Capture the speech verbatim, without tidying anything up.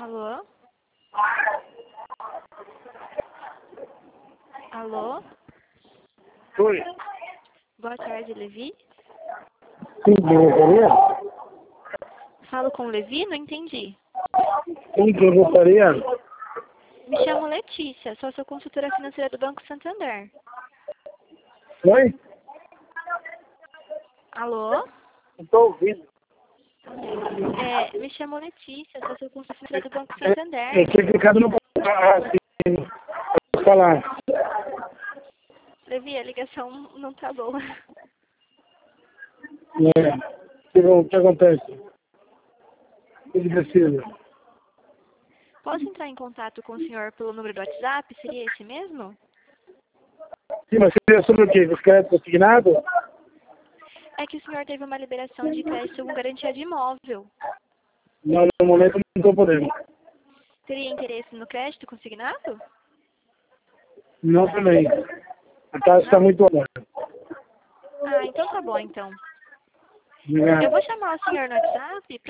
Alô? Alô? Oi. Boa tarde, Levi. Quem que gostaria? Falo com o Levi? Não entendi. Quem que gostaria? Me chamo Letícia, sou sua consultora financeira do Banco Santander. Oi? Alô? Não estou ouvindo. É, me chamo Letícia, sou sua consultora financeira do Banco Eu Santander. tinha clicado no... Ah, sim. Pode falar. Levi, a ligação não tá boa. É. O que acontece? O que precisa? Posso entrar em contato com o senhor pelo número do WhatsApp? Seria esse mesmo? Sim, mas seria sobre o quê? Os créditos assignados? É que o senhor teve uma liberação de crédito com garantia de imóvel. Não, no momento não estou podendo. Teria interesse no crédito consignado? Não também. A taxa está muito alta. Ah, então tá bom, então. Obrigado. Eu vou chamar o senhor no WhatsApp